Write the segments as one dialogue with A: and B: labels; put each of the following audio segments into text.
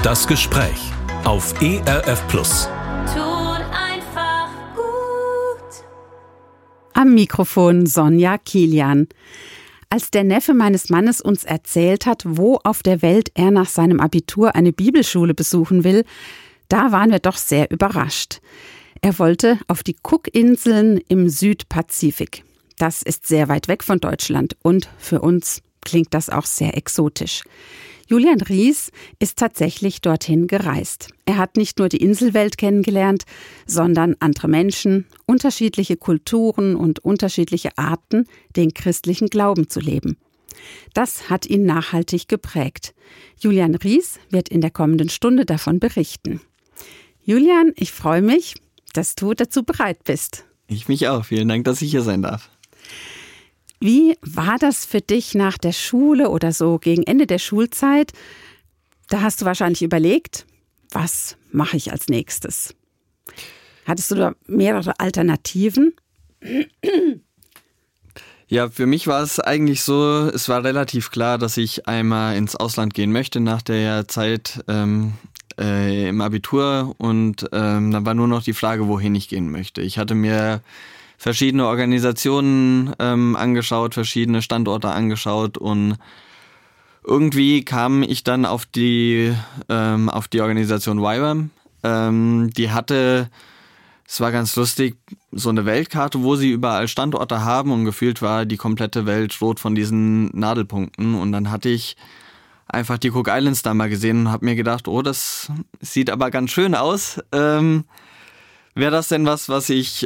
A: Das Gespräch auf ERF Plus.
B: Tut einfach gut.
C: Am Mikrofon Sonja Kilian. Als der Neffe meines Mannes uns erzählt hat, wo auf der Welt er nach seinem Abitur eine Bibelschule besuchen will, da waren wir doch sehr überrascht. Er wollte auf die Cookinseln im Südpazifik. Das ist sehr weit weg von Deutschland und für uns klingt das auch sehr exotisch. Julian Ries ist tatsächlich dorthin gereist. Er hat nicht nur die Inselwelt kennengelernt, sondern andere Menschen, unterschiedliche Kulturen und unterschiedliche Arten, den christlichen Glauben zu leben. Das hat ihn nachhaltig geprägt. Julian Ries wird in der kommenden Stunde davon berichten. Julian, ich freue mich, dass du dazu bereit bist.
D: Ich mich auch. Vielen Dank, dass ich hier sein darf.
C: Wie war das für dich nach der Schule oder so gegen Ende der Schulzeit? Da hast du wahrscheinlich überlegt, was mache ich als nächstes? Hattest du da mehrere Alternativen?
D: Ja, für mich war es eigentlich so, es war relativ klar, dass ich einmal ins Ausland gehen möchte nach der Zeit im Abitur und dann war nur noch die Frage, wohin ich gehen möchte. Ich hatte mir verschiedene Organisationen angeschaut, verschiedene Standorte angeschaut und irgendwie kam ich dann auf die Organisation YWAM. Die hatte, es war ganz lustig, so eine Weltkarte, wo sie überall Standorte haben und gefühlt war die komplette Welt rot von diesen Nadelpunkten und dann hatte ich einfach die Cook Islands da mal gesehen und habe mir gedacht, oh, das sieht aber ganz schön aus. Wäre das denn was ich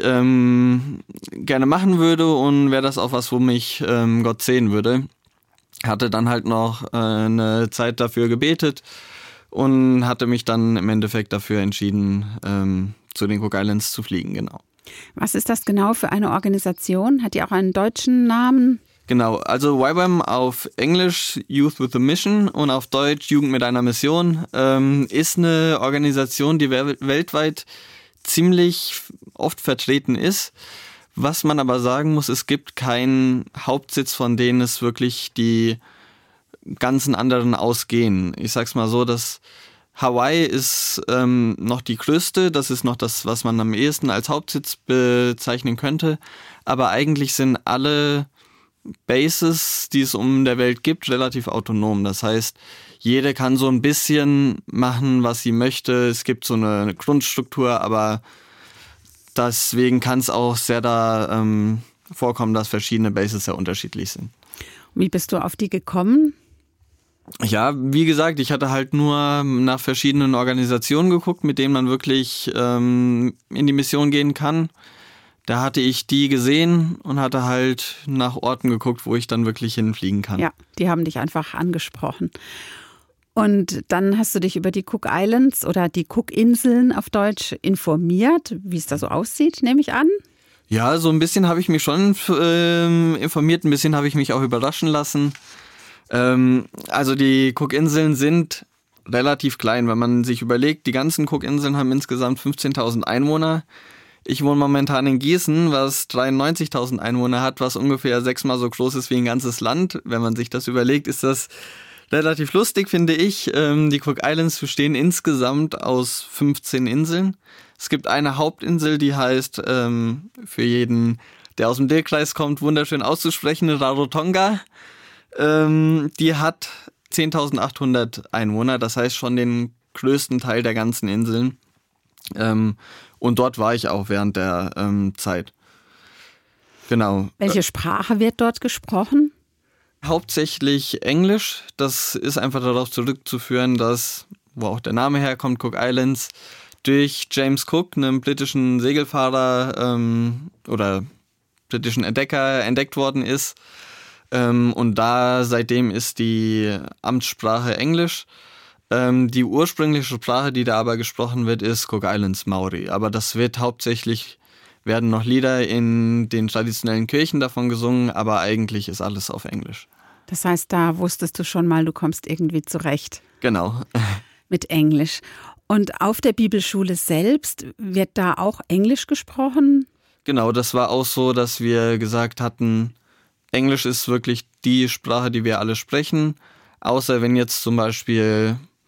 D: gerne machen würde und wäre das auch was, wo mich Gott sehen würde? Hatte dann halt noch eine Zeit dafür gebetet und hatte mich dann im Endeffekt dafür entschieden, zu den Cook Islands zu fliegen, genau.
C: Was ist das genau für eine Organisation? Hat die auch einen deutschen Namen?
D: Genau, also YWAM auf Englisch Youth with a Mission und auf Deutsch Jugend mit einer Mission ist eine Organisation, die weltweit ziemlich oft vertreten ist. Was man aber sagen muss, es gibt keinen Hauptsitz, von denen es wirklich die ganzen anderen ausgehen. Ich sag's mal so, dass Hawaii ist noch die größte, das ist noch das, was man am ehesten als Hauptsitz bezeichnen könnte. Aber eigentlich sind alle Bases, die es um der Welt gibt, relativ autonom. Das heißt, jede kann so ein bisschen machen, was sie möchte. Es gibt so eine Grundstruktur, aber deswegen kann es auch sehr da vorkommen, dass verschiedene Bases sehr unterschiedlich sind.
C: Wie bist du auf die gekommen?
D: Ja, wie gesagt, ich hatte halt nur nach verschiedenen Organisationen geguckt, mit denen man wirklich in die Mission gehen kann. Da hatte ich die gesehen und hatte halt nach Orten geguckt, wo ich dann wirklich hinfliegen kann.
C: Ja, die haben dich einfach angesprochen. Und dann hast du dich über die Cook Islands oder die Cookinseln auf Deutsch informiert, wie es da so aussieht, nehme ich an?
D: Ja, so ein bisschen habe ich mich schon informiert, ein bisschen habe ich mich auch überraschen lassen. Also die Cookinseln sind relativ klein, wenn man sich überlegt, die ganzen Cookinseln haben insgesamt 15.000 Einwohner. Ich wohne momentan in Gießen, was 93.000 Einwohner hat, was ungefähr 6-mal so groß ist wie ein ganzes Land. Wenn man sich das überlegt, ist das relativ lustig, finde ich. Die Cook Islands bestehen insgesamt aus 15 Inseln. Es gibt eine Hauptinsel, die heißt, für jeden, der aus dem Dillkreis kommt, wunderschön auszusprechen, Rarotonga. Die hat 10.800 Einwohner, das heißt schon den größten Teil der ganzen Inseln. Und dort war ich auch während der Zeit. Genau.
C: Welche Sprache wird dort gesprochen?
D: Hauptsächlich Englisch. Das ist einfach darauf zurückzuführen, dass, wo auch der Name herkommt, Cook Islands, durch James Cook, einem britischen Segelfahrer oder britischen Entdecker, entdeckt worden ist. Und da seitdem ist die Amtssprache Englisch. Die ursprüngliche Sprache, die da aber gesprochen wird, ist Cook Islands Maori. Aber das wird hauptsächlich, werden noch Lieder in den traditionellen Kirchen davon gesungen, aber eigentlich ist alles auf Englisch.
C: Das heißt, da wusstest du schon mal, du kommst irgendwie zurecht.
D: Genau.
C: Mit Englisch. Und auf der Bibelschule selbst wird da auch Englisch gesprochen?
D: Genau, das war auch so, dass wir gesagt hatten, Englisch ist wirklich die Sprache, die wir alle sprechen. Außer wenn jetzt zum Beispiel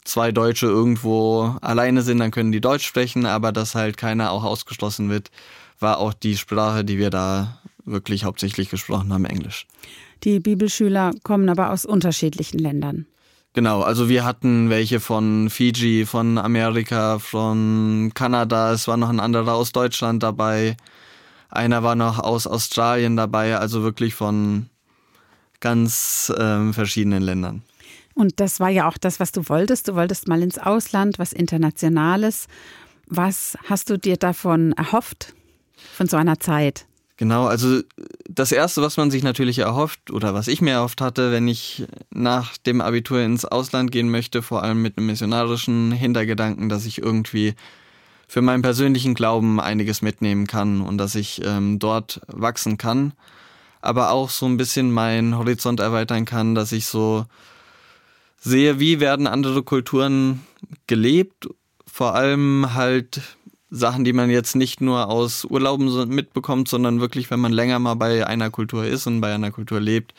D: 2 Deutsche irgendwo alleine sind, dann können die Deutsch sprechen, aber dass halt keiner auch ausgeschlossen wird, war auch die Sprache, die wir da wirklich hauptsächlich gesprochen haben, Englisch.
C: Die Bibelschüler kommen aber aus unterschiedlichen Ländern.
D: Genau, also wir hatten welche von Fiji, von Amerika, von Kanada, es war noch ein anderer aus Deutschland dabei, einer war noch aus Australien dabei, also wirklich von ganz verschiedenen Ländern.
C: Und das war ja auch das, was du wolltest. Du wolltest mal ins Ausland, was Internationales. Was hast du dir davon erhofft, von so einer Zeit?
D: Genau, also das Erste, was man sich natürlich erhofft oder was ich mir erhofft hatte, wenn ich nach dem Abitur ins Ausland gehen möchte, vor allem mit einem missionarischen Hintergedanken, dass ich irgendwie für meinen persönlichen Glauben einiges mitnehmen kann und dass ich dort wachsen kann, aber auch so ein bisschen meinen Horizont erweitern kann, dass ich so sehe, wie werden andere Kulturen gelebt, vor allem halt Sachen, die man jetzt nicht nur aus Urlauben mitbekommt, sondern wirklich, wenn man länger mal bei einer Kultur ist und bei einer Kultur lebt,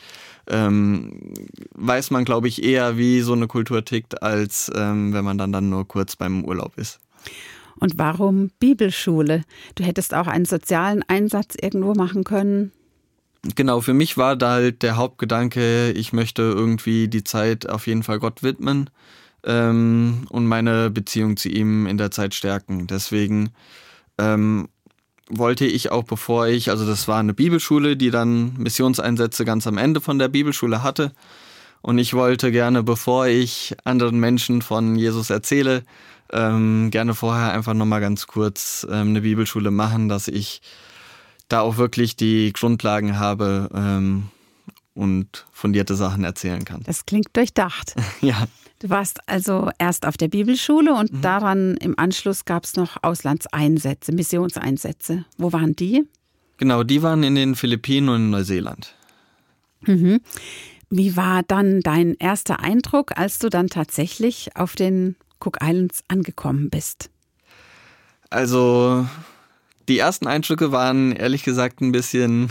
D: weiß man, glaube ich, eher, wie so eine Kultur tickt, als wenn man dann nur kurz beim Urlaub ist.
C: Und warum Bibelschule? Du hättest auch einen sozialen Einsatz irgendwo machen können.
D: Genau, für mich war da halt der Hauptgedanke, ich möchte irgendwie die Zeit auf jeden Fall Gott widmen. Und meine Beziehung zu ihm in der Zeit stärken. Deswegen wollte ich auch, also das war eine Bibelschule, die dann Missionseinsätze ganz am Ende von der Bibelschule hatte. Und ich wollte gerne, bevor ich anderen Menschen von Jesus erzähle, gerne vorher einfach nochmal ganz kurz eine Bibelschule machen, dass ich da auch wirklich die Grundlagen habe und fundierte Sachen erzählen kann.
C: Das klingt durchdacht.
D: Ja.
C: Du warst also erst auf der Bibelschule und daran im Anschluss gab es noch Auslandseinsätze, Missionseinsätze. Wo waren die?
D: Genau, die waren in den Philippinen und in Neuseeland.
C: Mhm. Wie war dann dein erster Eindruck, als du dann tatsächlich auf den Cook Islands angekommen bist?
D: Also die ersten Eindrücke waren ehrlich gesagt ein bisschen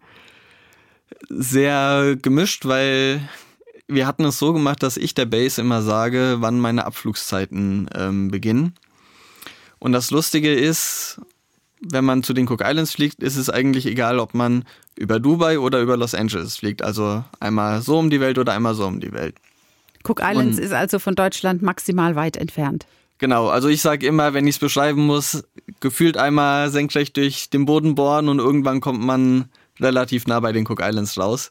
D: sehr gemischt, weil wir hatten es so gemacht, dass ich der Base immer sage, wann meine Abflugszeiten beginnen. Und das Lustige ist, wenn man zu den Cook Islands fliegt, ist es eigentlich egal, ob man über Dubai oder über Los Angeles fliegt. Also einmal so um die Welt oder einmal so um die Welt.
C: Cook Islands ist also von Deutschland maximal weit entfernt.
D: Genau, also ich sage immer, wenn ich es beschreiben muss, gefühlt einmal senkrecht durch den Boden bohren und irgendwann kommt man relativ nah bei den Cook Islands raus.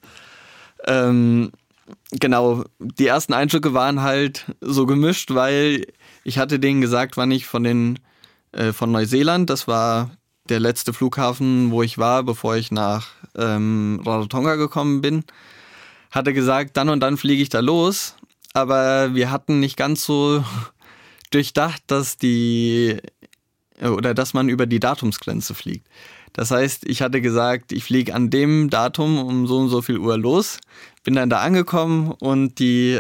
D: Genau, die ersten Eindrücke waren halt so gemischt, weil ich hatte denen gesagt, wann ich von Neuseeland, das war der letzte Flughafen, wo ich war, bevor ich nach Rarotonga gekommen bin, hatte gesagt, dann und dann fliege ich da los, aber wir hatten nicht ganz so durchdacht, dass man über die Datumsgrenze fliegt. Das heißt, ich hatte gesagt, ich fliege an dem Datum um so und so viel Uhr los, bin dann da angekommen und die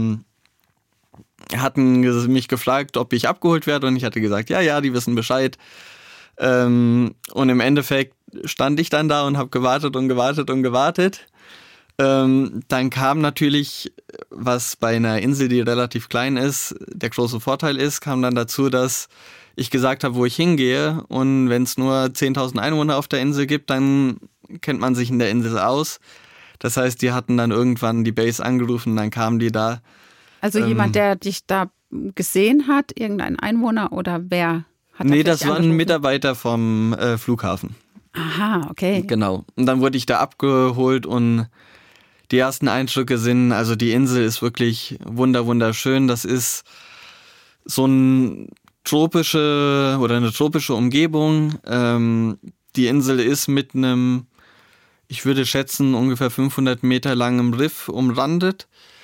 D: hatten mich gefragt, ob ich abgeholt werde und ich hatte gesagt, ja, die wissen Bescheid. Und im Endeffekt stand ich dann da und habe gewartet und gewartet und gewartet. Dann kam natürlich, was bei einer Insel, die relativ klein ist, der große Vorteil ist, kam dann dazu, dass ich gesagt habe, wo ich hingehe, und wenn es nur 10.000 Einwohner auf der Insel gibt, dann kennt man sich in der Insel aus. Das heißt, die hatten dann irgendwann die Base angerufen, dann kamen die da.
C: Also jemand, der dich da gesehen hat, irgendein Einwohner, oder wer hat
D: Nee, das war ein Mitarbeiter vom Flughafen.
C: Aha, okay.
D: Genau. Und dann wurde ich da abgeholt und die ersten Eindrücke sind, also die Insel ist wirklich wunderschön. Das ist so eine tropische Umgebung. Die Insel ist mit einem, ich würde schätzen, ungefähr 500 Meter langem Riff umrandet,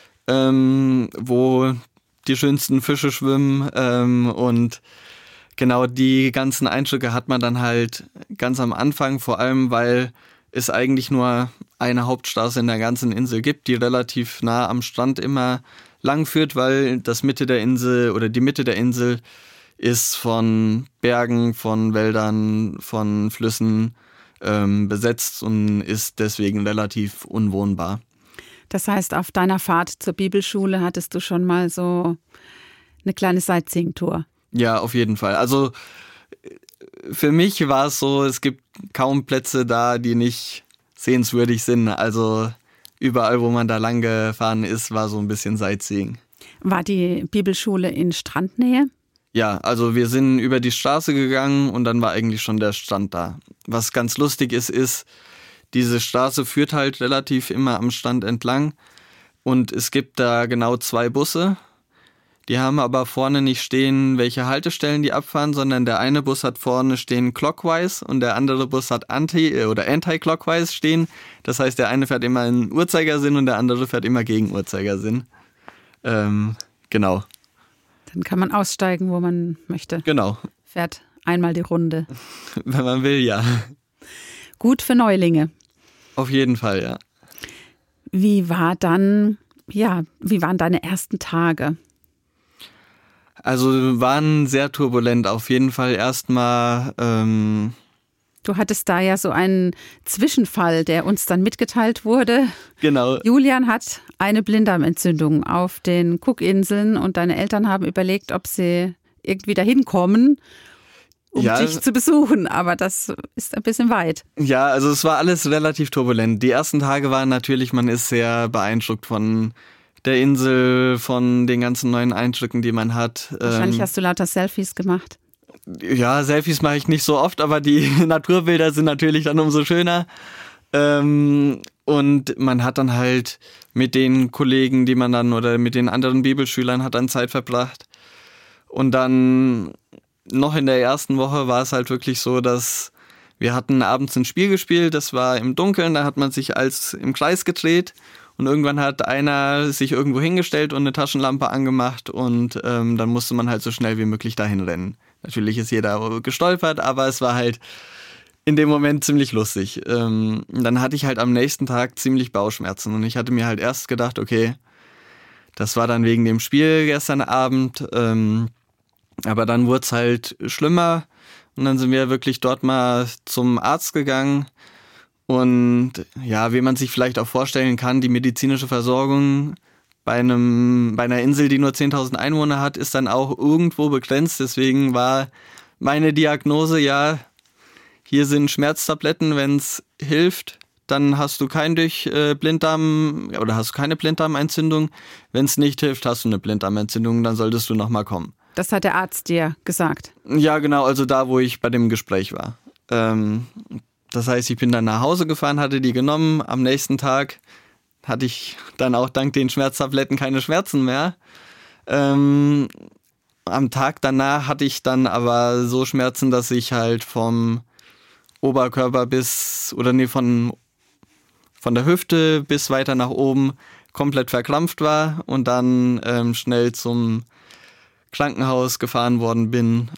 D: wo die schönsten Fische schwimmen, und genau die ganzen Eindrücke hat man dann halt ganz am Anfang, vor allem weil es eigentlich nur eine Hauptstraße in der ganzen Insel gibt, die relativ nah am Strand immer lang führt, weil die Mitte der Insel ist von Bergen, von Wäldern, von Flüssen besetzt und ist deswegen relativ unwohnbar.
C: Das heißt, auf deiner Fahrt zur Bibelschule hattest du schon mal so eine kleine Sightseeing-Tour.
D: Ja, auf jeden Fall. Also für mich war es so, es gibt kaum Plätze da, die nicht sehenswürdig sind. Also überall, wo man da lang gefahren ist, war so ein bisschen Sightseeing.
C: War die Bibelschule in Strandnähe?
D: Ja, also wir sind über die Straße gegangen und dann war eigentlich schon der Strand da. Was ganz lustig ist, diese Straße führt halt relativ immer am Strand entlang und es gibt da genau 2 Busse. Die haben aber vorne nicht stehen, welche Haltestellen die abfahren, sondern der eine Bus hat vorne stehen clockwise und der andere Bus hat anti-clockwise stehen. Das heißt, der eine fährt immer in Uhrzeigersinn und der andere fährt immer gegen Uhrzeigersinn. Genau.
C: Dann kann man aussteigen, wo man möchte.
D: Genau.
C: Fährt einmal die Runde.
D: Wenn man will, ja.
C: Gut für Neulinge.
D: Auf jeden Fall, ja.
C: Wie waren deine ersten Tage?
D: Also waren sehr turbulent. Auf jeden Fall erstmal.
C: Du hattest da ja so einen Zwischenfall, der uns dann mitgeteilt wurde.
D: Genau.
C: Julian hat eine Blinddarmentzündung auf den Cookinseln und deine Eltern haben überlegt, ob sie irgendwie dahin kommen, um dich zu besuchen. Aber das ist ein bisschen weit.
D: Ja, also es war alles relativ turbulent. Die ersten Tage waren natürlich, man ist sehr beeindruckt von der Insel, von den ganzen neuen Eindrücken, die man hat.
C: Wahrscheinlich hast du lauter Selfies gemacht.
D: Ja, Selfies mache ich nicht so oft, aber die Naturbilder sind natürlich dann umso schöner. Und man hat dann halt mit den Kollegen, die man dann oder mit den anderen Bibelschülern hat dann Zeit verbracht. Und dann noch in der ersten Woche war es halt wirklich so, dass wir hatten abends ein Spiel gespielt, das war im Dunkeln, da hat man sich als im Kreis gedreht. Und irgendwann hat einer sich irgendwo hingestellt und eine Taschenlampe angemacht und dann musste man halt so schnell wie möglich dahin rennen. Natürlich ist jeder gestolpert, aber es war halt in dem Moment ziemlich lustig. Dann hatte ich halt am nächsten Tag ziemlich Bauchschmerzen und ich hatte mir halt erst gedacht, okay, das war dann wegen dem Spiel gestern Abend, aber dann wurde es halt schlimmer und dann sind wir wirklich dort mal zum Arzt gegangen. Und ja, wie man sich vielleicht auch vorstellen kann, die medizinische Versorgung bei einer Insel, die nur 10.000 Einwohner hat, ist dann auch irgendwo begrenzt. Deswegen war meine Diagnose, ja, hier sind Schmerztabletten, wenn es hilft, dann hast du keinen Blinddarm oder hast du keine Blinddarmentzündung. Wenn es nicht hilft, hast du eine Blinddarmentzündung, dann solltest du nochmal kommen.
C: Das hat der Arzt dir gesagt?
D: Ja, genau, also da, wo ich bei dem Gespräch war. Das heißt, ich bin dann nach Hause gefahren, hatte die genommen. Am nächsten Tag hatte ich dann auch dank den Schmerztabletten keine Schmerzen mehr. Am Tag danach hatte ich dann aber so Schmerzen, dass ich halt vom Oberkörper von der Hüfte bis weiter nach oben komplett verkrampft war und dann schnell zum Krankenhaus gefahren worden bin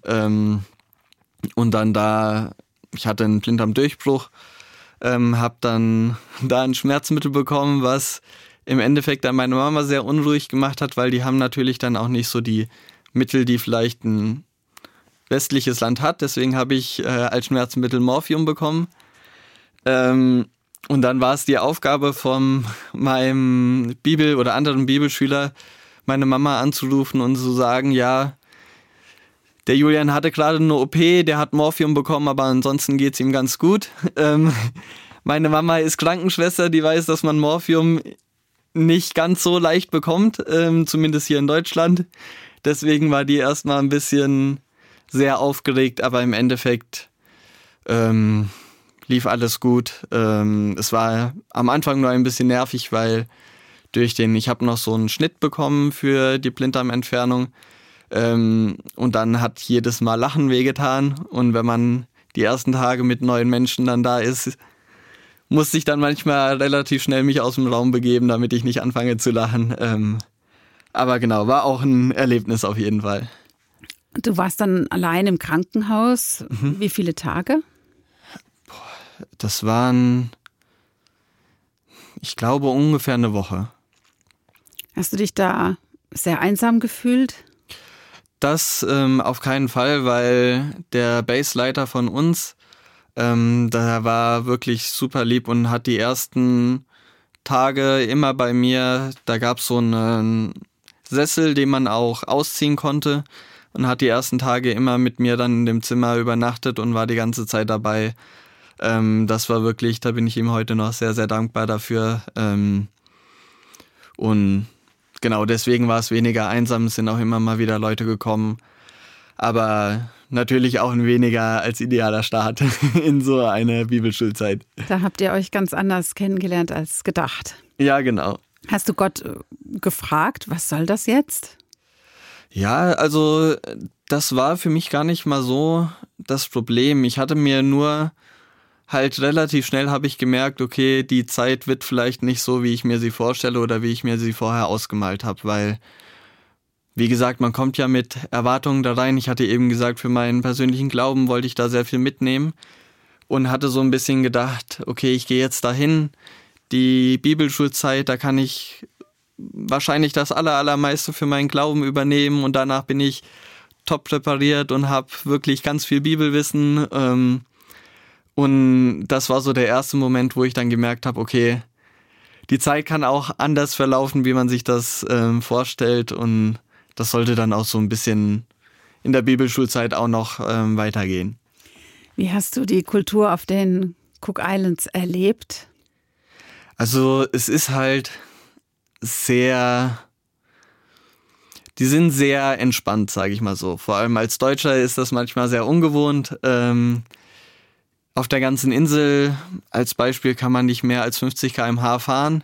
D: und dann ich hatte einen Blinddarmdurchbruch, habe dann da ein Schmerzmittel bekommen, was im Endeffekt dann meine Mama sehr unruhig gemacht hat, weil die haben natürlich dann auch nicht so die Mittel, die vielleicht ein westliches Land hat. Deswegen habe ich als Schmerzmittel Morphium bekommen. Und dann war es die Aufgabe von meinem oder anderen Bibelschüler, meine Mama anzurufen und zu sagen, ja, der Julian hatte gerade eine OP, der hat Morphium bekommen, aber ansonsten geht's ihm ganz gut. Meine Mama ist Krankenschwester, die weiß, dass man Morphium nicht ganz so leicht bekommt, zumindest hier in Deutschland. Deswegen war die erstmal ein bisschen sehr aufgeregt, aber im Endeffekt lief alles gut. Es war am Anfang nur ein bisschen nervig, weil ich habe noch so einen Schnitt bekommen für die Blinddarmentfernung. Und dann hat jedes Mal Lachen wehgetan. Und wenn man die ersten Tage mit neuen Menschen dann da ist, musste ich dann manchmal relativ schnell mich aus dem Raum begeben, damit ich nicht anfange zu lachen. Aber genau, war auch ein Erlebnis auf jeden Fall.
C: Du warst dann allein im Krankenhaus. Wie viele Tage?
D: Das waren, ich glaube, ungefähr eine Woche.
C: Hast du dich da sehr einsam gefühlt?
D: Das auf keinen Fall, weil der Baseleiter von uns, der war wirklich super lieb und hat die ersten Tage immer bei mir, da gab es so einen Sessel, den man auch ausziehen konnte, und hat die ersten Tage immer mit mir dann in dem Zimmer übernachtet und war die ganze Zeit dabei. Das war wirklich, da bin ich ihm heute noch sehr, sehr dankbar dafür. Und genau deswegen war es weniger einsam, es sind auch immer mal wieder Leute gekommen. Aber natürlich auch ein weniger als idealer Start in so eine Bibelschulzeit.
C: Da habt ihr euch ganz anders kennengelernt als gedacht.
D: Ja, genau.
C: Hast du Gott gefragt, was soll das jetzt?
D: Ja, also das war für mich gar nicht mal so das Problem. Ich hatte mir nur halt relativ schnell habe ich gemerkt, okay, die Zeit wird vielleicht nicht so, wie ich mir sie vorstelle oder wie ich mir sie vorher ausgemalt habe, weil, wie gesagt, man kommt ja mit Erwartungen da rein. Ich hatte eben gesagt, für meinen persönlichen Glauben wollte ich da sehr viel mitnehmen und hatte so ein bisschen gedacht, okay, ich gehe jetzt dahin, die Bibelschulzeit, da kann ich wahrscheinlich das allermeiste für meinen Glauben übernehmen und danach bin ich top präpariert und habe wirklich ganz viel Bibelwissen. Und das war so der erste Moment, wo ich dann gemerkt habe, okay, die Zeit kann auch anders verlaufen, wie man sich das vorstellt. Und das sollte dann auch so ein bisschen in der Bibelschulzeit auch noch weitergehen.
C: Wie hast du die Kultur auf den Cook Islands erlebt?
D: Also es ist halt die sind sehr entspannt, sage ich mal so. Vor allem als Deutscher ist das manchmal sehr ungewohnt. Auf der ganzen Insel als Beispiel kann man nicht mehr als 50 km/h fahren.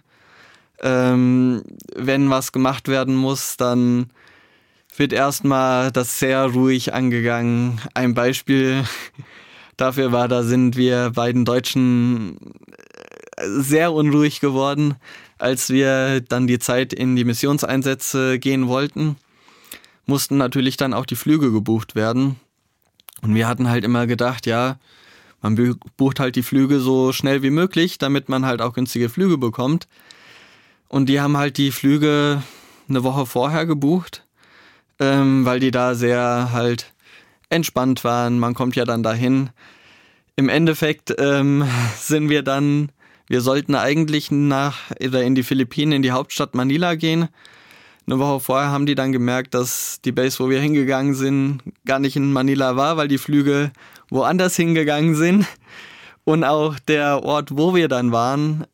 D: Wenn was gemacht werden muss, dann wird erstmal das sehr ruhig angegangen. Ein Beispiel dafür war, da sind wir beiden Deutschen sehr unruhig geworden, als wir dann die Zeit in die Missionseinsätze gehen wollten. Mussten natürlich dann auch die Flüge gebucht werden. Und wir hatten halt immer gedacht, ja, man bucht halt die Flüge so schnell wie möglich, damit man halt auch günstige Flüge bekommt. Und die haben halt die Flüge eine Woche vorher gebucht, weil die da sehr halt entspannt waren. Man kommt ja dann dahin. Im Endeffekt wir sollten eigentlich in die Philippinen, in die Hauptstadt Manila gehen. Eine Woche vorher haben die dann gemerkt, dass die Base, wo wir hingegangen sind, gar nicht in Manila war, weil die Flüge woanders hingegangen sind. Und auch der Ort, wo wir dann waren,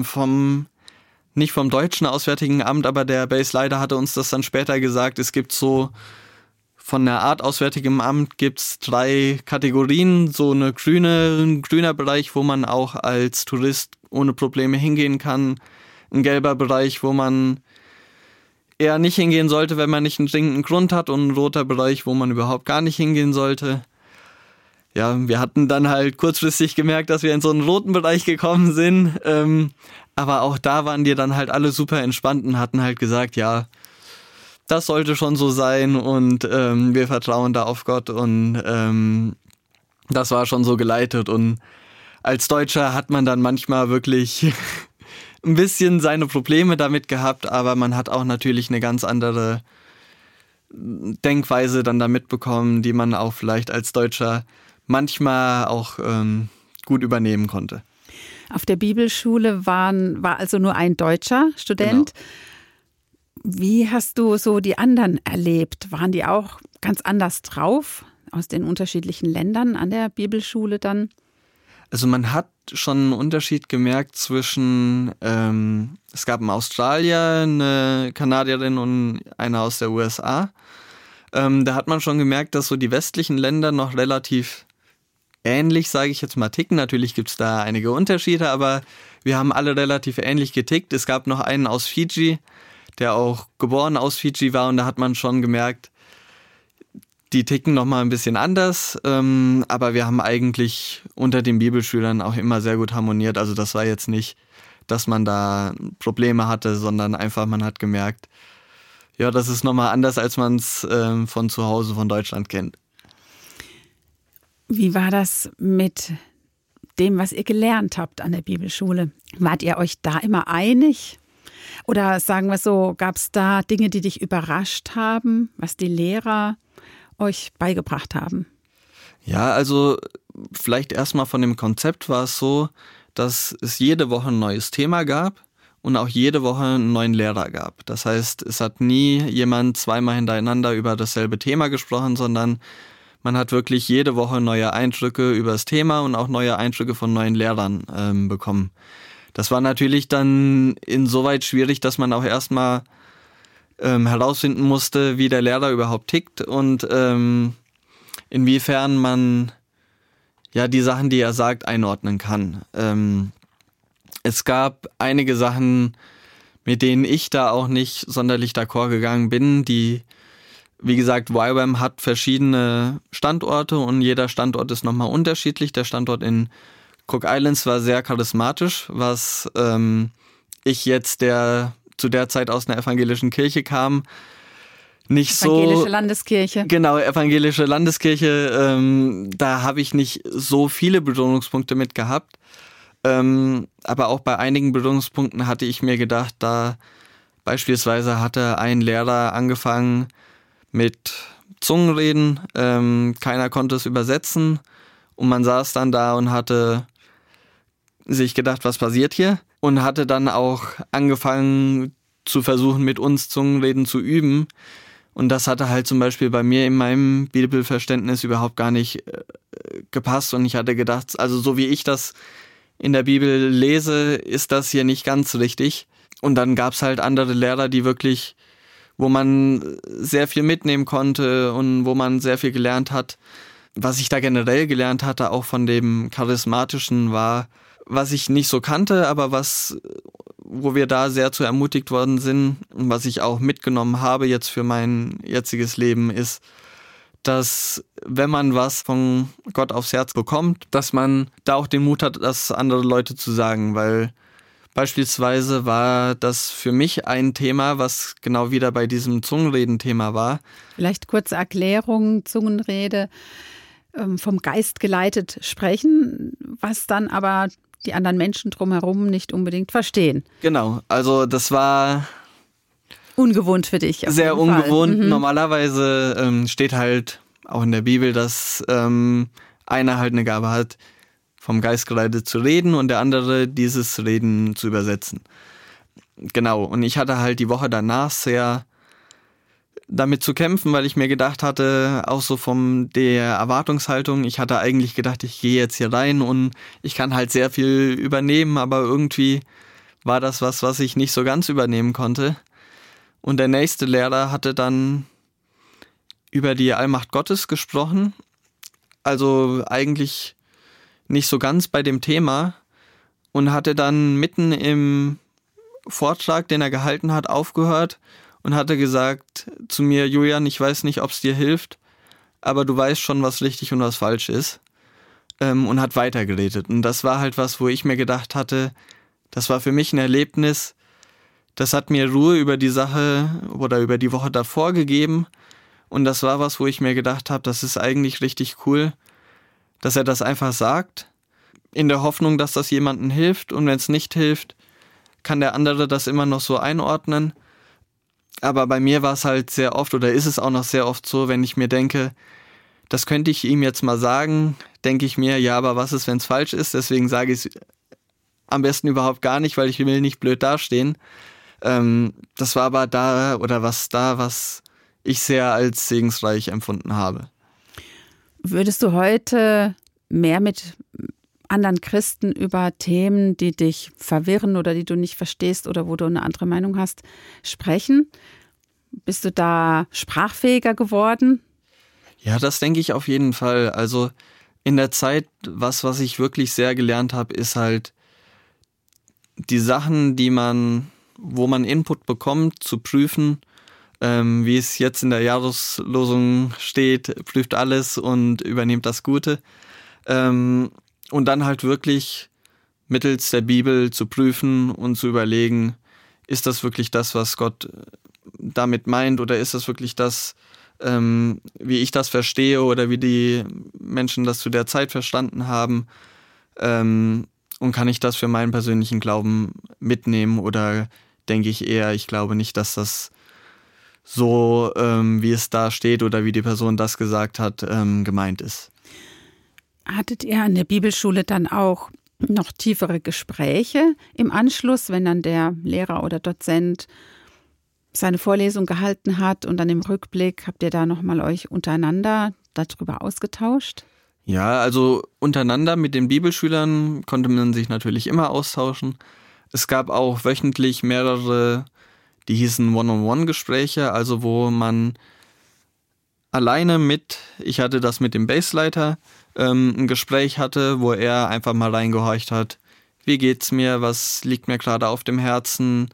D: nicht vom deutschen Auswärtigen Amt, aber der Baseleiter hatte uns das dann später gesagt, es gibt so von der Art Auswärtigem Amt gibt's 3 Kategorien, so ein grüner Bereich, wo man auch als Tourist ohne Probleme hingehen kann, ein gelber Bereich, wo man eher nicht hingehen sollte, wenn man nicht einen dringenden Grund hat, und ein roter Bereich, wo man überhaupt gar nicht hingehen sollte. Ja, wir hatten dann halt kurzfristig gemerkt, dass wir in so einen roten Bereich gekommen sind, aber auch da waren die dann halt alle super entspannt und hatten halt gesagt, ja, das sollte schon so sein und wir vertrauen da auf Gott, und das war schon so geleitet. Und als Deutscher hat man dann manchmal wirklich ein bisschen seine Probleme damit gehabt, aber man hat auch natürlich eine ganz andere Denkweise dann da mitbekommen, die man auch vielleicht als Deutscher manchmal auch gut übernehmen konnte.
C: Auf der Bibelschule war also nur ein deutscher Student. Genau. Wie hast du so die anderen erlebt? Waren die auch ganz anders drauf aus den unterschiedlichen Ländern an der Bibelschule dann?
D: Also man hat schon einen Unterschied gemerkt zwischen, es gab einen Australier, eine Kanadierin und einer aus der USA. Da hat man schon gemerkt, dass so die westlichen Länder noch relativ ähnlich, sage ich jetzt mal, ticken. Natürlich gibt es da einige Unterschiede, aber wir haben alle relativ ähnlich getickt. Es gab noch einen aus Fiji, der auch geboren aus Fiji war, und da hat man schon gemerkt, die ticken nochmal ein bisschen anders, aber wir haben eigentlich unter den Bibelschülern auch immer sehr gut harmoniert. Also das war jetzt nicht, dass man da Probleme hatte, sondern einfach man hat gemerkt, ja, das ist nochmal anders, als man es von zu Hause, von Deutschland kennt.
C: Wie war das mit dem, was ihr gelernt habt an der Bibelschule? Wart ihr euch da immer einig? Oder sagen wir so, gab es da Dinge, die dich überrascht haben, was die Lehrer euch beigebracht haben?
D: Ja, also vielleicht erstmal von dem Konzept war es so, dass es jede Woche ein neues Thema gab und auch jede Woche einen neuen Lehrer gab. Das heißt, es hat nie jemand zweimal hintereinander über dasselbe Thema gesprochen, sondern man hat wirklich jede Woche neue Eindrücke über das Thema und auch neue Eindrücke von neuen Lehrern bekommen. Das war natürlich dann insoweit schwierig, dass man auch erstmal herausfinden musste, wie der Lehrer überhaupt tickt und inwiefern man ja die Sachen, die er sagt, einordnen kann. Es gab einige Sachen, mit denen ich da auch nicht sonderlich d'accord gegangen bin. Wie gesagt, YWAM hat verschiedene Standorte und jeder Standort ist nochmal unterschiedlich. Der Standort in Cook Islands war sehr charismatisch, was ich jetzt, der zu der Zeit aus einer evangelischen Kirche kam, nicht so...
C: Evangelische Landeskirche.
D: Genau, evangelische Landeskirche. Da habe ich nicht so viele Berührungspunkte mit gehabt. Aber auch bei einigen Berührungspunkten hatte ich mir gedacht, da beispielsweise hatte ein Lehrer angefangen mit Zungenreden, keiner konnte es übersetzen und man saß dann da und hatte sich gedacht, was passiert hier? Und hatte dann auch angefangen zu versuchen, mit uns Zungenreden zu üben. Und das hatte halt zum Beispiel bei mir in meinem Bibelverständnis überhaupt gar nicht gepasst. Und ich hatte gedacht, also so wie ich das in der Bibel lese, ist das hier nicht ganz richtig. Und dann gab es halt andere Lehrer, die wirklich, wo man sehr viel mitnehmen konnte und wo man sehr viel gelernt hat. Was ich da generell gelernt hatte, auch von dem Charismatischen, war, was ich nicht so kannte, aber wo wir da sehr zu ermutigt worden sind und was ich auch mitgenommen habe jetzt für mein jetziges Leben, ist, dass wenn man was von Gott aufs Herz bekommt, dass man da auch den Mut hat, das andere Leute zu sagen, weil beispielsweise war das für mich ein Thema, was genau wieder bei diesem Zungenreden-Thema war.
C: Vielleicht kurze Erklärung, Zungenrede, vom Geist geleitet sprechen, was dann aber die anderen Menschen drumherum nicht unbedingt verstehen.
D: Genau, also das war...
C: Ungewohnt für dich.
D: Sehr ungewohnt. Normalerweise steht halt auch in der Bibel, dass einer halt eine Gabe hat, vom Geist geleitet zu reden und der andere dieses Reden zu übersetzen. Genau, und ich hatte halt die Woche danach sehr damit zu kämpfen, weil ich mir gedacht hatte, auch so von der Erwartungshaltung, ich hatte eigentlich gedacht, ich gehe jetzt hier rein und ich kann halt sehr viel übernehmen, aber irgendwie war das was ich nicht so ganz übernehmen konnte. Und der nächste Lehrer hatte dann über die Allmacht Gottes gesprochen, also eigentlich nicht so ganz bei dem Thema und hatte dann mitten im Vortrag, den er gehalten hat, aufgehört und hatte gesagt zu mir, Julian, ich weiß nicht, ob es dir hilft, aber du weißt schon, was richtig und was falsch ist, und hat weitergeredet. Und das war halt was, wo ich mir gedacht hatte, das war für mich ein Erlebnis, das hat mir Ruhe über die Sache oder über die Woche davor gegeben. Und das war was, wo ich mir gedacht habe, das ist eigentlich richtig cool, dass er das einfach sagt, in der Hoffnung, dass das jemandem hilft. Und wenn es nicht hilft, kann der andere das immer noch so einordnen. Aber bei mir war es halt sehr oft, oder ist es auch noch sehr oft so, wenn ich mir denke, das könnte ich ihm jetzt mal sagen, denke ich mir, ja, aber was ist, wenn es falsch ist? Deswegen sage ich es am besten überhaupt gar nicht, weil ich will nicht blöd dastehen. Das war aber was ich sehr als segensreich empfunden habe.
C: Würdest du heute mehr mit anderen Christen über Themen, die dich verwirren oder die du nicht verstehst oder wo du eine andere Meinung hast, sprechen? Bist du da sprachfähiger geworden?
D: Ja, das denke ich auf jeden Fall. Also in der Zeit, was ich wirklich sehr gelernt habe, ist halt die Sachen, wo man Input bekommt, zu prüfen, wie es jetzt in der Jahreslosung steht, prüft alles und übernehmt das Gute. Und dann halt wirklich mittels der Bibel zu prüfen und zu überlegen, ist das wirklich das, was Gott damit meint, oder ist das wirklich das, wie ich das verstehe oder wie die Menschen das zu der Zeit verstanden haben, und kann ich das für meinen persönlichen Glauben mitnehmen, oder denke ich eher, ich glaube nicht, dass das so, wie es da steht oder wie die Person das gesagt hat, gemeint ist.
C: Hattet ihr an der Bibelschule dann auch noch tiefere Gespräche im Anschluss, wenn dann der Lehrer oder Dozent seine Vorlesung gehalten hat und dann im Rückblick habt ihr da nochmal euch untereinander darüber ausgetauscht?
D: Ja, also untereinander mit den Bibelschülern konnte man sich natürlich immer austauschen. Es gab auch wöchentlich mehrere, die hießen One-on-One-Gespräche, also wo man alleine ich hatte das mit dem Bassleiter, ein Gespräch hatte, wo er einfach mal reingehorcht hat. Wie geht's mir? Was liegt mir gerade auf dem Herzen?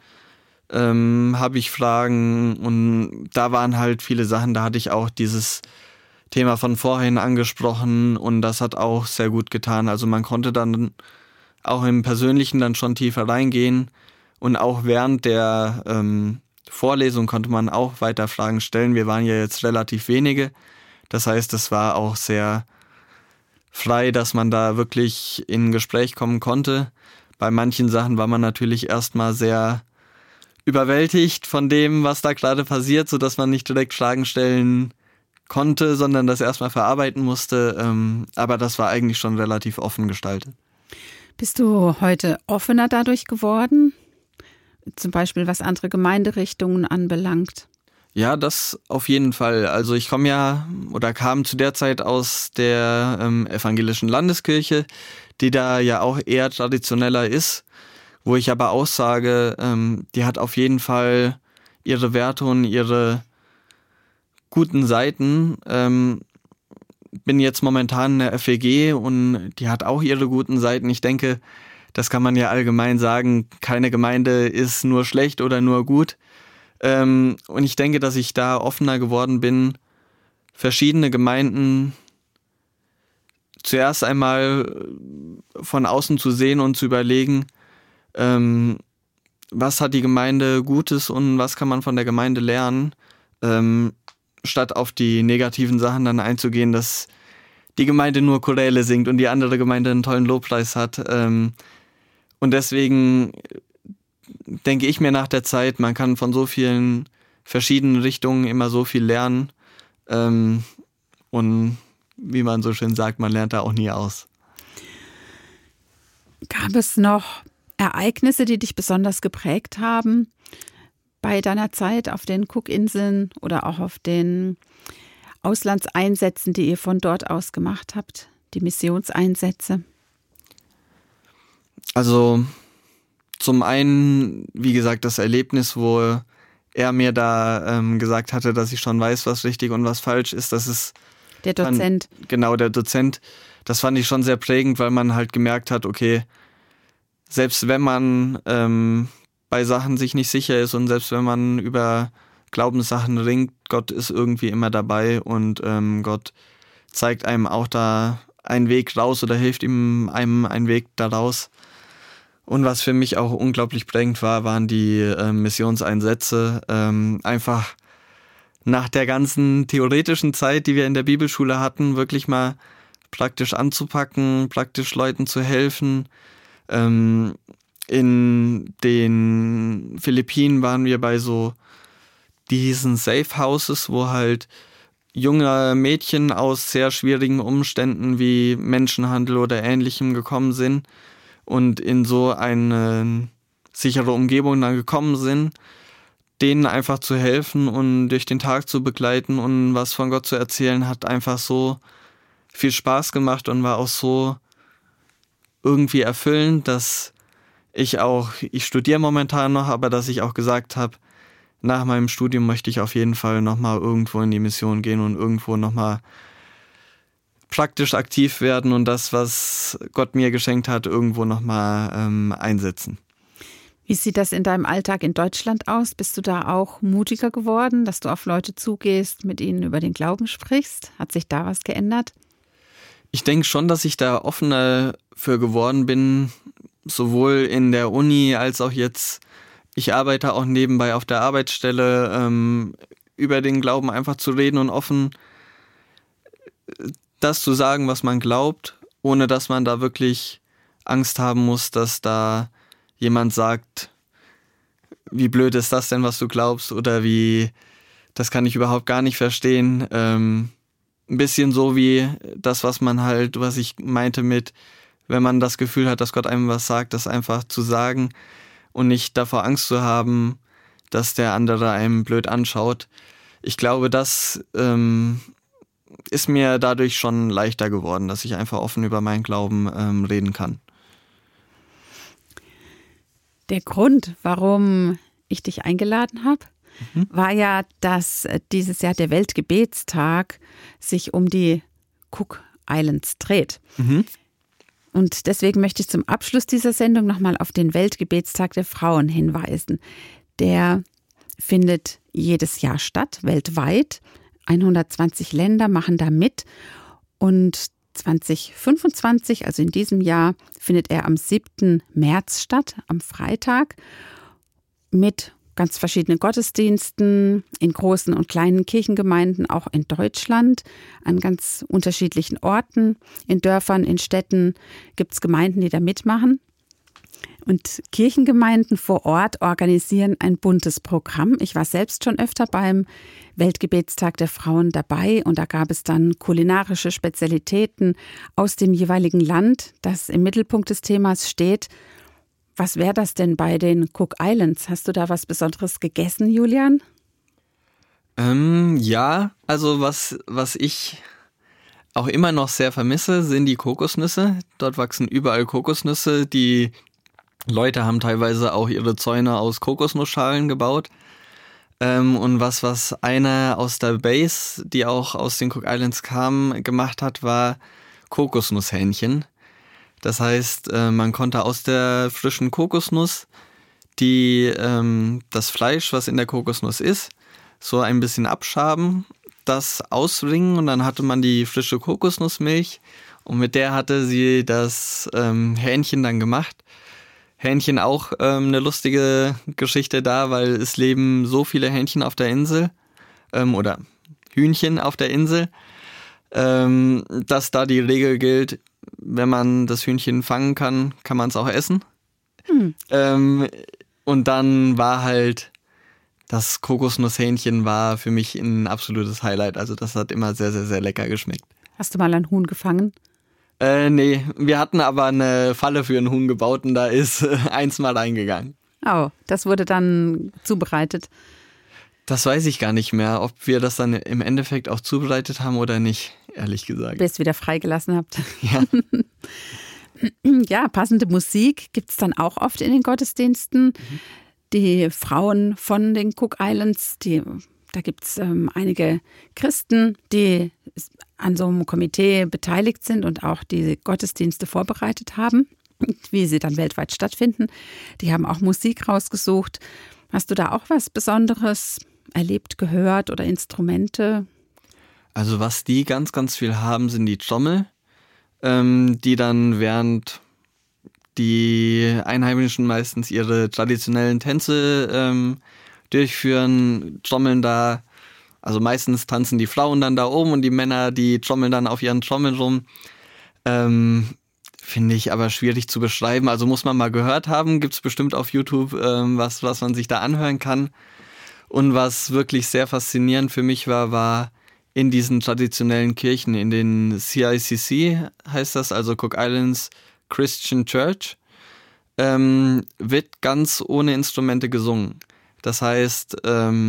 D: Habe ich Fragen? Und da waren halt viele Sachen, da hatte ich auch dieses Thema von vorhin angesprochen und das hat auch sehr gut getan. Also man konnte dann auch im Persönlichen dann schon tiefer reingehen und auch während der Vorlesung konnte man auch weiter Fragen stellen. Wir waren ja jetzt relativ wenige, das heißt, es war auch sehr frei, dass man da wirklich in ein Gespräch kommen konnte. Bei manchen Sachen war man natürlich erstmal sehr überwältigt von dem, was da gerade passiert, sodass man nicht direkt Fragen stellen konnte, sondern das erstmal verarbeiten musste. Aber das war eigentlich schon relativ offen gestaltet.
C: Bist du heute offener dadurch geworden? Zum Beispiel, was andere Gemeinderichtungen anbelangt?
D: Ja, das auf jeden Fall. Also ich kam zu der Zeit aus der evangelischen Landeskirche, die da ja auch eher traditioneller ist, wo ich aber auch sage, die hat auf jeden Fall ihre Werte und ihre guten Seiten. Bin jetzt momentan in der FEG und die hat auch ihre guten Seiten. Ich denke, das kann man ja allgemein sagen, keine Gemeinde ist nur schlecht oder nur gut. Und ich denke, dass ich da offener geworden bin, verschiedene Gemeinden zuerst einmal von außen zu sehen und zu überlegen, was hat die Gemeinde Gutes und was kann man von der Gemeinde lernen, statt auf die negativen Sachen dann einzugehen, dass die Gemeinde nur Choräle singt und die andere Gemeinde einen tollen Lobpreis hat. Und deswegen denke ich mir nach der Zeit, man kann von so vielen verschiedenen Richtungen immer so viel lernen. Und wie man so schön sagt, man lernt da auch nie aus.
C: Gab es noch Ereignisse, die dich besonders geprägt haben bei deiner Zeit auf den Cookinseln oder auch auf den Auslandseinsätzen, die ihr von dort aus gemacht habt, die Missionseinsätze?
D: Also zum einen, wie gesagt, das Erlebnis, wo er mir da gesagt hatte, dass ich schon weiß, was richtig und was falsch ist. Das ist
C: der Dozent.
D: Der Dozent. Das fand ich schon sehr prägend, weil man halt gemerkt hat, okay, selbst wenn man bei Sachen sich nicht sicher ist und selbst wenn man über Glaubenssachen ringt, Gott ist irgendwie immer dabei und Gott zeigt einem auch da einen Weg raus oder hilft einem einen Weg da raus. Und was für mich auch unglaublich prägend war, waren die Missionseinsätze. Einfach nach der ganzen theoretischen Zeit, die wir in der Bibelschule hatten, wirklich mal praktisch anzupacken, praktisch Leuten zu helfen. In den Philippinen waren wir bei so diesen Safe Houses, wo halt junge Mädchen aus sehr schwierigen Umständen wie Menschenhandel oder Ähnlichem gekommen sind und in so eine sichere Umgebung dann gekommen sind, denen einfach zu helfen und durch den Tag zu begleiten und was von Gott zu erzählen, hat einfach so viel Spaß gemacht und war auch so irgendwie erfüllend, dass ich studiere momentan noch, aber dass ich auch gesagt habe, nach meinem Studium möchte ich auf jeden Fall nochmal irgendwo in die Mission gehen und irgendwo nochmal praktisch aktiv werden und das, was Gott mir geschenkt hat, irgendwo nochmal einsetzen.
C: Wie sieht das in deinem Alltag in Deutschland aus? Bist du da auch mutiger geworden, dass du auf Leute zugehst, mit ihnen über den Glauben sprichst? Hat sich da was geändert?
D: Ich denke schon, dass ich da offener für geworden bin, sowohl in der Uni als auch jetzt. Ich arbeite auch nebenbei auf der Arbeitsstelle, über den Glauben einfach zu reden und offen das zu sagen, was man glaubt, ohne dass man da wirklich Angst haben muss, dass da jemand sagt, wie blöd ist das denn, was du glaubst, oder das kann ich überhaupt gar nicht verstehen. Ein bisschen so wie das, was ich meinte mit, wenn man das Gefühl hat, dass Gott einem was sagt, das einfach zu sagen und nicht davor Angst zu haben, dass der andere einem blöd anschaut. Ich glaube, das ist mir dadurch schon leichter geworden, dass ich einfach offen über meinen Glauben reden kann.
C: Der Grund, warum ich dich eingeladen habe, war ja, dass dieses Jahr der Weltgebetstag sich um die Cook Islands dreht. Und deswegen möchte ich zum Abschluss dieser Sendung nochmal auf den Weltgebetstag der Frauen hinweisen. Der findet jedes Jahr statt, weltweit. 120 Länder machen da mit. Und 2025, also in diesem Jahr, findet er am 7. März statt, am Freitag, mit ganz verschiedenen Gottesdiensten in großen und kleinen Kirchengemeinden, auch in Deutschland, an ganz unterschiedlichen Orten, in Dörfern, in Städten gibt es Gemeinden, die da mitmachen. Und Kirchengemeinden vor Ort organisieren ein buntes Programm. Ich war selbst schon öfter beim Weltgebetstag der Frauen dabei und da gab es dann kulinarische Spezialitäten aus dem jeweiligen Land, das im Mittelpunkt des Themas steht. Was wäre das denn bei den Cook Islands? Hast du da was Besonderes gegessen, Julian?
D: Ja, also was ich auch immer noch sehr vermisse, sind die Kokosnüsse. Dort wachsen überall Kokosnüsse. Die Leute haben teilweise auch ihre Zäune aus Kokosnussschalen gebaut. Und was einer aus der Base, die auch aus den Cook Islands kam, gemacht hat, war Kokosnusshähnchen. Das heißt, man konnte aus der frischen Kokosnuss das Fleisch, was in der Kokosnuss ist, so ein bisschen abschaben, das auswringen und dann hatte man die frische Kokosnussmilch und mit der hatte sie das Hähnchen dann gemacht. Hähnchen auch eine lustige Geschichte da, weil es leben so viele Hähnchen auf der Insel oder Hühnchen auf der Insel, dass da die Regel gilt, wenn man das Hühnchen fangen kann, kann man es auch essen. Und dann war halt das Kokosnusshähnchen war für mich ein absolutes Highlight. Also das hat immer sehr, sehr, sehr lecker geschmeckt.
C: Hast du mal ein Huhn gefangen?
D: Nee, wir hatten aber eine Falle für ein Huhn gebaut und da ist eins mal reingegangen.
C: Oh, das wurde dann zubereitet.
D: Das weiß ich gar nicht mehr, ob wir das dann im Endeffekt auch zubereitet haben oder nicht, ehrlich gesagt.
C: Bis ihr wieder freigelassen habt.
D: Ja.
C: Ja, passende Musik gibt es dann auch oft in den Gottesdiensten. Die Frauen von den Cook Islands, da gibt es einige Christen, die an so einem Komitee beteiligt sind und auch die Gottesdienste vorbereitet haben, wie sie dann weltweit stattfinden. Die haben auch Musik rausgesucht. Hast du da auch was Besonderes erlebt, gehört oder Instrumente?
D: Also was die ganz, ganz viel haben, sind die Trommel, die dann während die Einheimischen meistens ihre traditionellen Tänze durchführen, trommeln da. Also meistens tanzen die Frauen dann da oben und die Männer, die trommeln dann auf ihren Trommeln rum. Finde ich aber schwierig zu beschreiben. Also muss man mal gehört haben. Gibt es bestimmt auf YouTube was man sich da anhören kann. Und was wirklich sehr faszinierend für mich war in diesen traditionellen Kirchen, in den CICC heißt das, also Cook Islands Christian Church, wird ganz ohne Instrumente gesungen. Das heißt,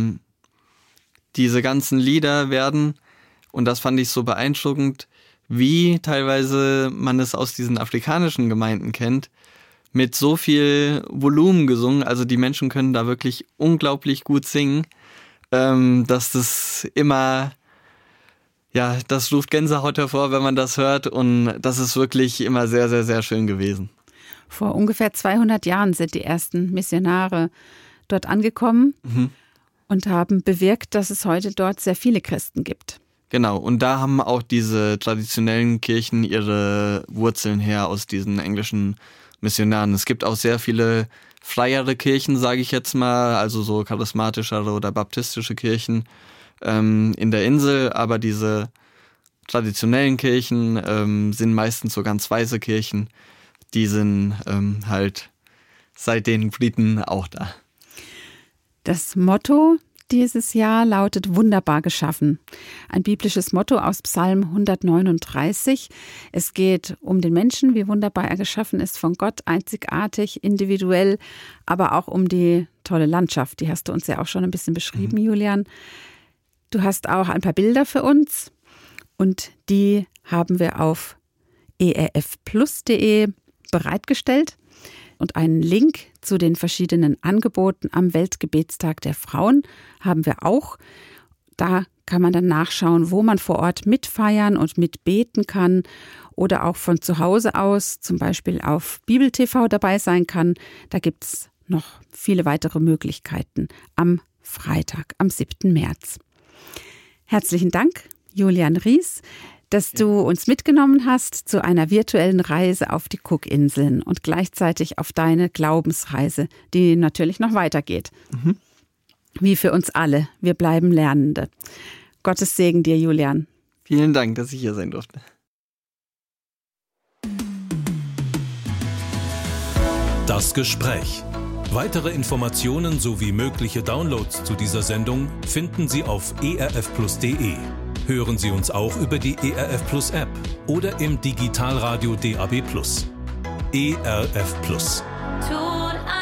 D: diese ganzen Lieder werden, und das fand ich so beeindruckend, wie teilweise man es aus diesen afrikanischen Gemeinden kennt, mit so viel Volumen gesungen. Also die Menschen können da wirklich unglaublich gut singen, dass das immer, ja, das ruft Gänsehaut hervor, wenn man das hört, und das ist wirklich immer sehr, sehr, sehr schön gewesen.
C: Vor ungefähr 200 Jahren sind die ersten Missionare dort angekommen und haben bewirkt, dass es heute dort sehr viele Christen gibt.
D: Genau, und da haben auch diese traditionellen Kirchen ihre Wurzeln her aus diesen englischen Missionaren. Es gibt auch sehr viele freiere Kirchen, sage ich jetzt mal, also so charismatischere oder baptistische Kirchen in der Insel, aber diese traditionellen Kirchen sind meistens so ganz weiße Kirchen, die sind halt seit den Briten auch da.
C: Das Motto dieses Jahr lautet wunderbar geschaffen. Ein biblisches Motto aus Psalm 139. Es geht um den Menschen, wie wunderbar er geschaffen ist von Gott, einzigartig, individuell, aber auch um die tolle Landschaft. Die hast du uns ja auch schon ein bisschen beschrieben, Julian. Du hast auch ein paar Bilder für uns und die haben wir auf erfplus.de bereitgestellt. Und einen Link zu den verschiedenen Angeboten am Weltgebetstag der Frauen haben wir auch. Da kann man dann nachschauen, wo man vor Ort mitfeiern und mitbeten kann oder auch von zu Hause aus zum Beispiel auf Bibel TV dabei sein kann. Da gibt es noch viele weitere Möglichkeiten am Freitag, am 7. März. Herzlichen Dank, Julian Ries, dass du uns mitgenommen hast zu einer virtuellen Reise auf die Cookinseln und gleichzeitig auf deine Glaubensreise, die natürlich noch weitergeht. Wie für uns alle. Wir bleiben Lernende. Gottes Segen dir, Julian.
D: Vielen Dank, dass ich hier sein durfte.
A: Das Gespräch. Weitere Informationen sowie mögliche Downloads zu dieser Sendung finden Sie auf erfplus.de. Hören Sie uns auch über die ERF Plus App oder im Digitalradio DAB+. ERF Plus.
B: Tut